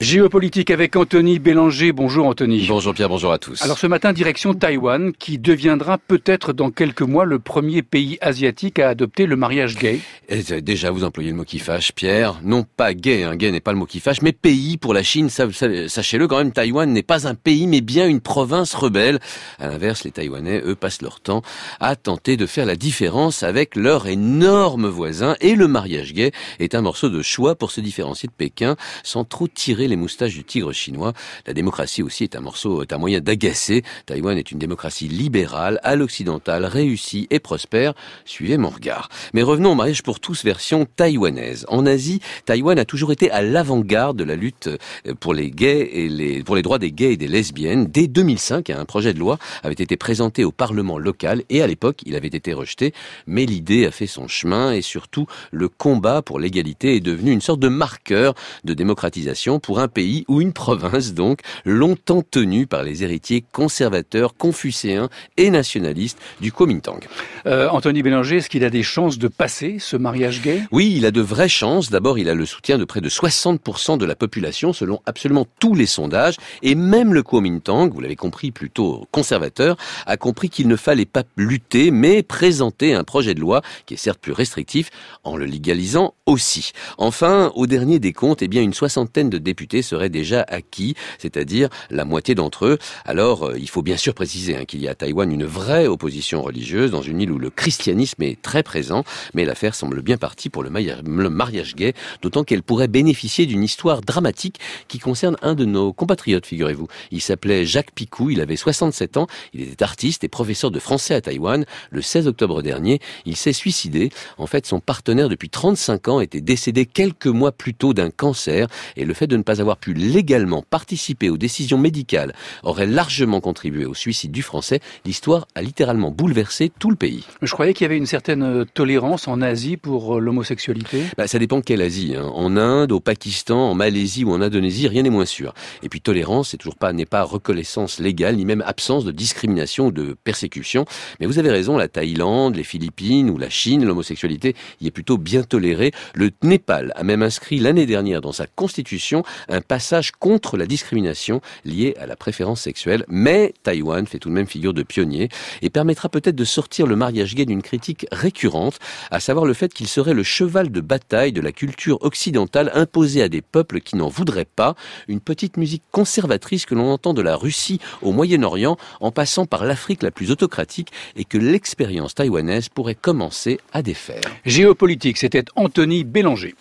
Géopolitique avec Anthony Bélanger. Bonjour Anthony. Bonjour Pierre, bonjour à tous. Alors ce matin, direction Taïwan, qui deviendra peut-être dans quelques mois le premier pays asiatique à adopter le mariage gay. Et déjà, vous employez le mot qui fâche, Pierre. Non pas gay, gay n'est pas le mot qui fâche, mais pays pour la Chine. Sachez-le quand même, Taïwan n'est pas un pays, mais bien une province rebelle. À l'inverse, les Taïwanais, eux, passent leur temps à tenter de faire la différence avec leurs énormes voisins. Et le mariage gay est un morceau de choix pour se différencier de Pékin, sans trop tirer les moustaches du tigre chinois. La démocratie aussi est un moyen d'agacer. Taïwan est une démocratie libérale, à l'occidentale, réussie et prospère. Suivez mon regard. Mais revenons au mariage pour tous version taïwanaise. En Asie, Taïwan a toujours été à l'avant-garde de la lutte pour les gays et pour les droits des gays et des lesbiennes. Dès 2005, un projet de loi avait été présenté au Parlement local et à l'époque, il avait été rejeté. Mais l'idée a fait son chemin et surtout, le combat pour l'égalité est devenu une sorte de marqueur de démocratisation pour un pays ou une province donc, longtemps tenue par les héritiers conservateurs, confucéens et nationalistes du Kuomintang. Anthony Bélanger, est-ce qu'il a des chances de passer ce mariage gay ? Oui, il a de vraies chances. D'abord, il a le soutien de près de 60% de la population, selon absolument tous les sondages. Et même le Kuomintang, vous l'avez compris, plutôt conservateur, a compris qu'il ne fallait pas lutter, mais présenter un projet de loi qui est certes plus restrictif, en le légalisant aussi. Enfin, au dernier des comptes, une soixantaine de députés seraient déjà acquis, c'est-à-dire la moitié d'entre eux. Alors, il faut bien sûr préciser qu'il y a à Taïwan une vraie opposition religieuse, dans une île où le christianisme est très présent, mais l'affaire semble bien partie pour le mariage gay, d'autant qu'elle pourrait bénéficier d'une histoire dramatique qui concerne un de nos compatriotes, figurez-vous. Il s'appelait Jacques Picou, il avait 67 ans, il était artiste et professeur de français à Taïwan. Le 16 octobre dernier, il s'est suicidé. En fait, son partenaire depuis 35 ans était décédé quelques mois plus tôt d'un cancer, et le fait de ne pas avoir pu légalement participer aux décisions médicales aurait largement contribué au suicide du Français. L'histoire a littéralement bouleversé tout le pays. Je croyais qu'il y avait une certaine tolérance en Asie pour l'homosexualité. Ça dépend de quelle Asie. En Inde, au Pakistan, en Malaisie ou en Indonésie, rien n'est moins sûr. Et puis tolérance, n'est pas reconnaissance légale, ni même absence de discrimination ou de persécution. Mais vous avez raison, la Thaïlande, les Philippines ou la Chine, l'homosexualité y est plutôt bien tolérée. Le Népal a même inscrit l'année dernière dans sa constitution un passage contre la discrimination liée à la préférence sexuelle. Mais Taïwan fait tout de même figure de pionnier et permettra peut-être de sortir le mariage gay d'une critique récurrente, à savoir le fait qu'il serait le cheval de bataille de la culture occidentale imposée à des peuples qui n'en voudraient pas, une petite musique conservatrice que l'on entend de la Russie au Moyen-Orient en passant par l'Afrique la plus autocratique et que l'expérience taïwanaise pourrait commencer à défaire. Géopolitique, c'était Anthony Bélanger.